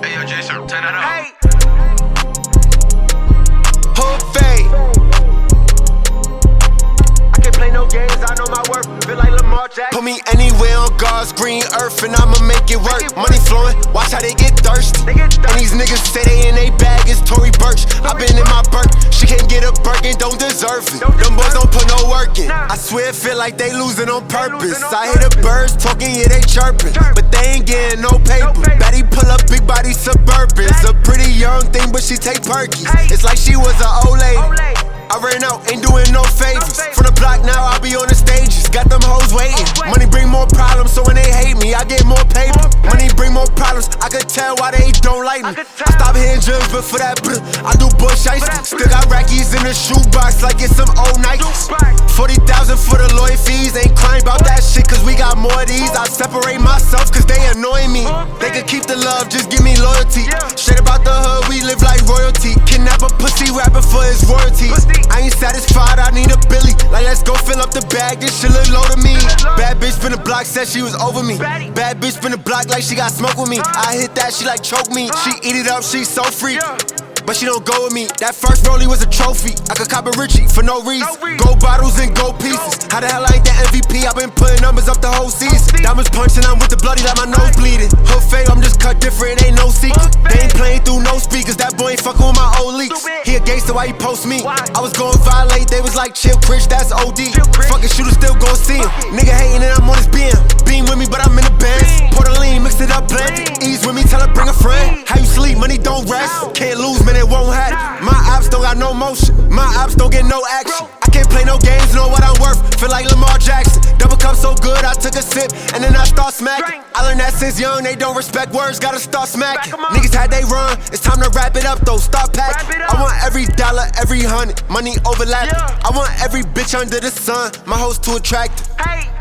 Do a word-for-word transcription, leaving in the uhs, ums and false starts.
Hey, yo, Jason, turn that up. Hey. Hood fade. I can't play no games, I know my worth. Feel like Lamar Jackson. Put me anywhere on God's green earth and I'ma make it work. Money flowing, watch how they get thirsty. They get thirsty. And these niggas say they in they bag, it's Tory Burch. I been in my Burke, she can't get a Birkin, don't deserve it. Don't Them boys don't put no work in. Nah. I swear it feel like they losing on purpose. On I hear the birds talking, yeah they chirping, Chirp. But they ain't getting no paper. No paper. Batty pull up, big body Suburbans. A pretty young thing, but she take perkies. Hey. It's like she was an old lady. Old lady. I ran out, ain't doing no favors. No From the block now, I be on the stages. Got them hoes waiting. Money bring more problems, so when they hate me, I get more paper. More Money bring more problems, I could tell why they don't like me. I, I stop hitting drugs, but for that, bruh, I do bush ice. Still got rackies in the shoebox like it's some old Nikes. forty thousand for the lawyer fees, ain't crying about that shit, cause we got more of these. I separate myself, cause they annoy me. They could keep the love, just give me loyalty. Straight about the hood, we live like royalty. Kidnap a pussy rapper for his royalties. I ain't satisfied, I need a Billy. Like, let's go fill up the bag, this shit look low to me. Bad bitch spin the block, said she was over me. Bad bitch spin the block like she got smoke with me. I hit that, she like choke me. She eat it up, she so free, but she don't go with me. That first rollie was a trophy. I could cop a Richie for no reason. Gold bottles and gold pieces. How the hell I ain't the M V P? I been putting numbers up the whole season. Diamonds punching, I'm with the bloody like my nose bleeding. Hood fade, I'm just cut different, ain't no secret. They ain't playing through no speakers. That boy ain't fucking with my old leaks. He a gangster, why he post me? I was going violate, they was like chill, Chris, that's O D. Fucking shooter still gon' see him. Nigga hating and I'm on his beam. Beam with me, but I'm in the bands. Pour the lean, mix it up, blend it. Ease with me, tell her bring a friend. How you sleep, money don't rest. Can't lose, man, it won't happen. My ops don't got no motion, my ops don't get no action. I can't play no games, know what I'm worth. Feel like Lamar Jackson. Double cup so good, I took a sip and then I start smacking. I learned that since young, they don't respect words, gotta start smacking. Niggas had they run, it's time to wrap it up though, start packing. I want every dollar, every hundred, money overlapping. I want every bitch under the sun, my hoes too attractive.